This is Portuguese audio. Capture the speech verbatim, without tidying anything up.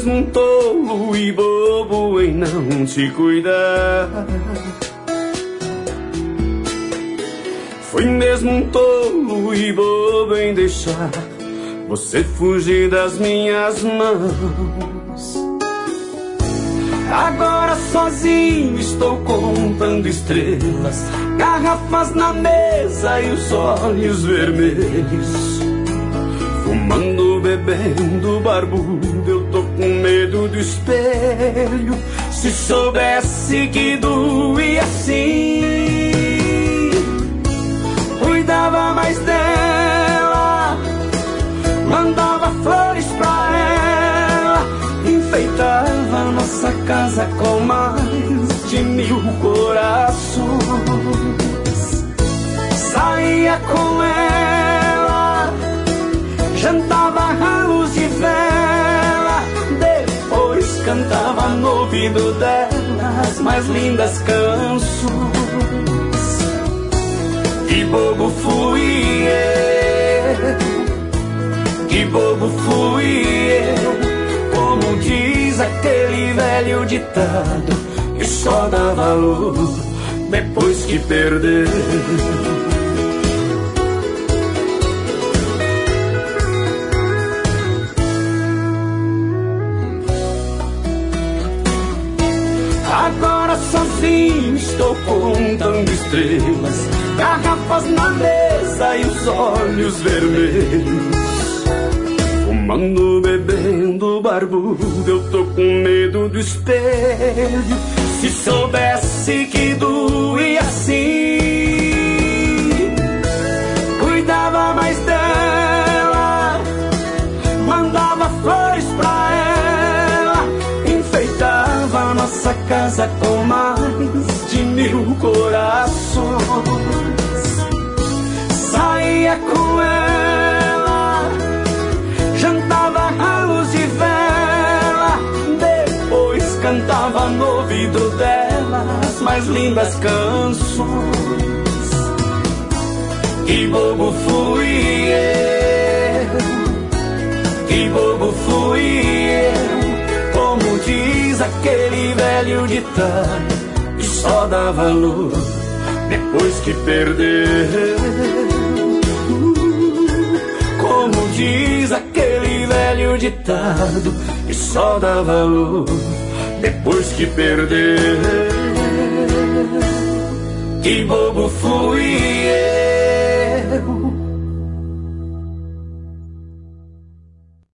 mesmo um tolo e bobo em não te cuidar. Fui mesmo um tolo e bobo em deixar você fugir das minhas mãos. Agora sozinho estou contando estrelas, garrafas na mesa e os olhos vermelhos. Fumando, bebendo, barbudo, eu tô com medo do espelho. Se soubesse que doía assim, cuidava mais dela, mandava flores pra ela, enfeitava nossa casa com mais de mil corações. Saía com ela, jantava à luz de vela, depois cantava no ouvido dela as mais lindas canções. Que bobo fui eu, que bobo fui eu, como diz aquele velho ditado, que só dá valor depois que perdeu. Agora sozinho estou contando estrelas, garrafas na mesa e os olhos vermelhos. Fumando, bebendo, barbudo, eu tô com medo do espelho. Se soubesse que doía assim, cuidava mais dela, mandava flores pra ela, enfeitava nossa casa com mais de mil corações. Saía com ela, jantava à luz de vela, depois cantava no ouvido dela as mais lindas canções. Que bobo fui eu, que bobo fui eu, como diz aquele velho ditado, que só dá valor depois que perdeu. Como diz aquele velho ditado, que só dá valor depois que perdeu. Que bobo fui